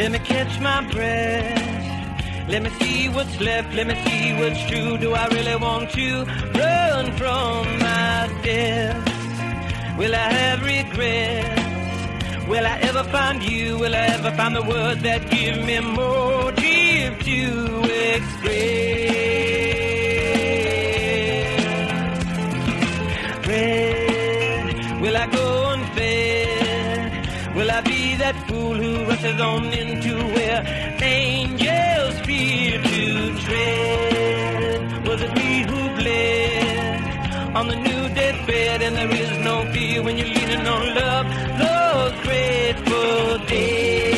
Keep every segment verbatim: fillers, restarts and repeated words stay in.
Let me catch my breath. Let me see what's left. Let me see what's true. Do I really want to run from my death? Will I have regrets? Will I ever find you? Will I ever find the words that give me motive to express? Red, will I go unfed? Will I be that fool who rushes on into where angels fear to tread? Was it me who bled on the new deathbed? And there is no fear when you're leaning on love, those grateful days.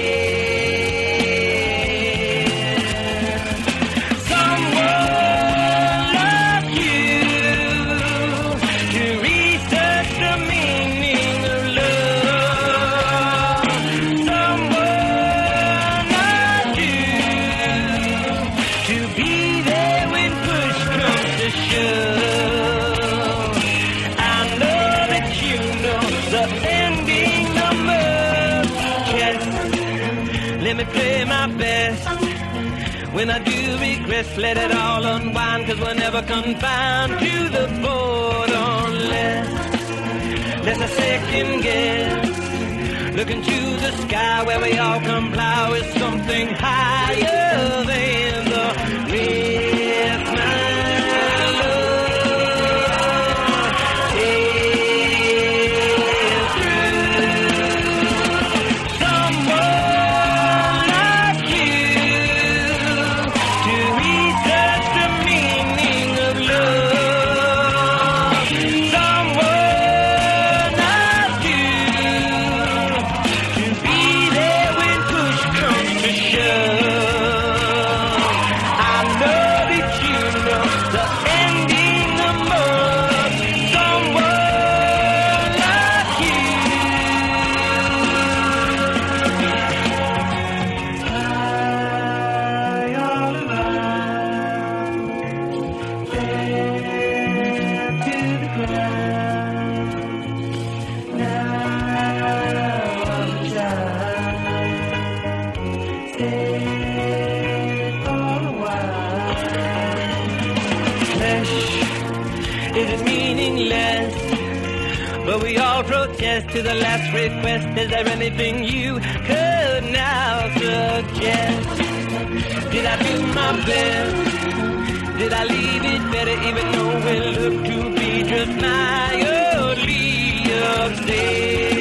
Someone like you to research the meaning of love. Someone like you to be there when push comes to shove. I know that you know the ending number. Yes, let me play my best. When I do regress, let it all unwind, 'cause we're never confined to the board unless there's a second guess. Look into the sky where we all comply with something higher than the rest. My love is through. Someone like you to research the meaning of love. Someone like you to be there when push comes to shove. I know that you know the ending number. Someone like you. Fly all around, dead to the ground. Now I'm a child, stay for a while. Flesh, is it meaningless? But we all protest to the last request. Is there anything you could now suggest? Did I do my best? Did I leave it better even though it looked to be just mildly upstairs?